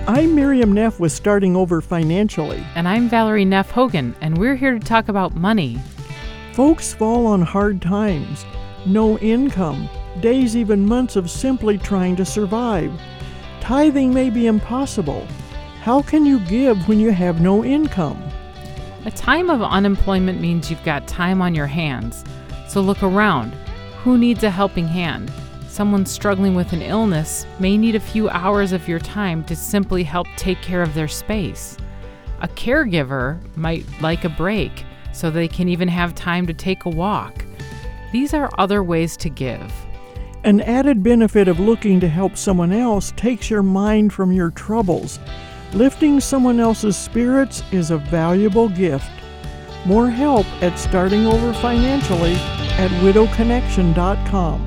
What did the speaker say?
I'm Miriam Neff with Starting Over Financially. And I'm Valerie Neff Hogan, and we're here to talk about money. Folks fall on hard times. No income, days, even months of simply trying to survive. Tithing may be impossible. How can you give when you have no income? A time of unemployment means you've got time on your hands. So look around. Who needs a helping hand? Someone struggling with an illness may need a few hours of your time to simply help take care of their space. A caregiver might like a break so they can even have time to take a walk. These are other ways to give. An added benefit of looking to help someone else takes your mind from your troubles. Lifting someone else's spirits is a valuable gift. More help at Starting Over Financially at widowconnection.com.